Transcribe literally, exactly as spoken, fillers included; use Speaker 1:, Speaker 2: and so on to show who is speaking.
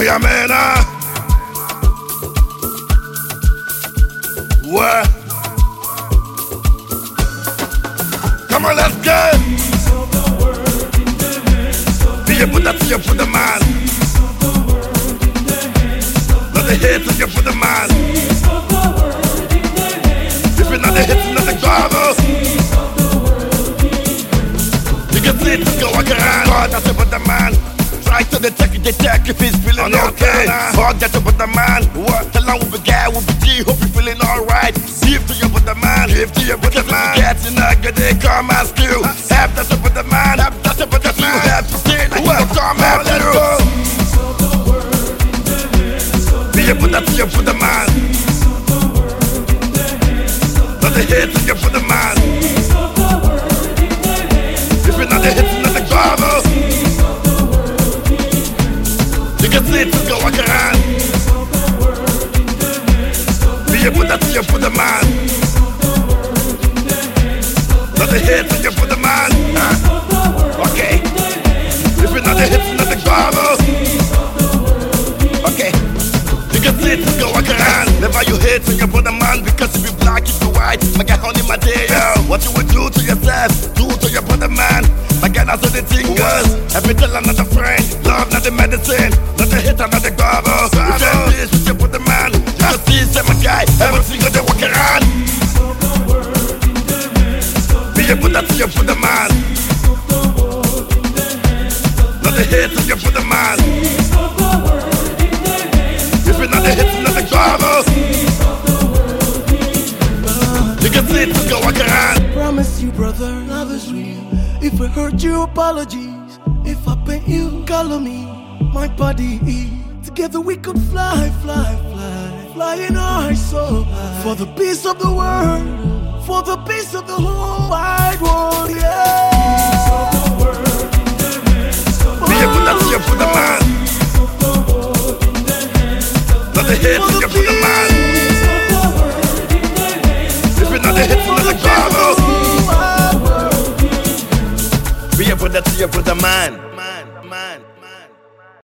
Speaker 1: yeah, man, uh. What? Come on, let's go. Be a put that to you for the man. Not the hit to you for the man. If you're not the hit, not the gravel. You can see it, just go walk around. God, that's about the man. Try to detect it, detect if he's feeling oh, okay. Hard that about the man. What? Tell him with the guy, with the G, hope you're feeling alright. Give to you with the man, give to you with the man. Getting a good day, come ask you. Have that about the man, have that about the man. You have to say that you come after you. Be a put that to you for the man. Not the hit to you for the man. If you're not the hit, not the gravel. You can see it, just go walk around. Be a put that to you for the man. Not the hit to you for the man. uh, Okay. If you're not the hit, not the gravel. Okay. You can see it, just go walk around. Never you hate when you put the man. Because if you black, if you white, my guy honey my day, yo. What you would do to yourself, do to your brother man. My guy, that's what the thing goes. Every tell I'm not a friend. Love, not the medicine. Not the hit, not the gravel. You can't please with your brother man. Just see, say my guy, every single day walk around. Be a put that to your brother man. Not the hit, to your brother man. If you're not the hit, not the gravel. You can see it, just go walk around.
Speaker 2: Promise you, brother, love is real. If I hurt you, apologies. If I pain you, color me. My body, together we could fly, fly, fly. Flying high so high. For the peace of the world. For the peace of the whole wide world, yeah.
Speaker 1: Be a put that to you for the man. Not the hit to you for the man. If you're not the hit, not the gravel. Be a put that to you for the man.